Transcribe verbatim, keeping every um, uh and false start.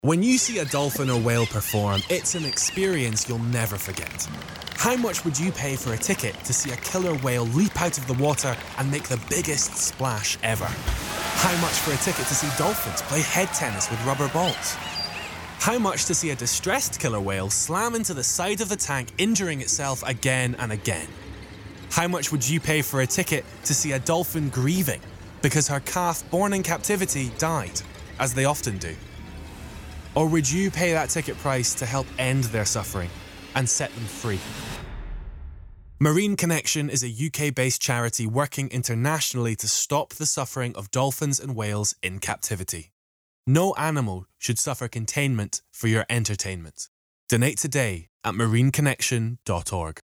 When you see a dolphin or whale perform, it's an experience you'll never forget. How much would you pay for a ticket to see a killer whale leap out of the water and make the biggest splash ever? How much for a ticket to see dolphins play head tennis with rubber balls? How much to see a distressed killer whale slam into the side of the tank, injuring itself again and again? How much would you pay for a ticket to see a dolphin grieving because her calf born in captivity died, as they often do? Or would you pay that ticket price to help end their suffering and set them free? Marine Connection is a U K-based charity working internationally to stop the suffering of dolphins and whales in captivity. No animal should suffer containment for your entertainment. Donate today at marine connection dot org.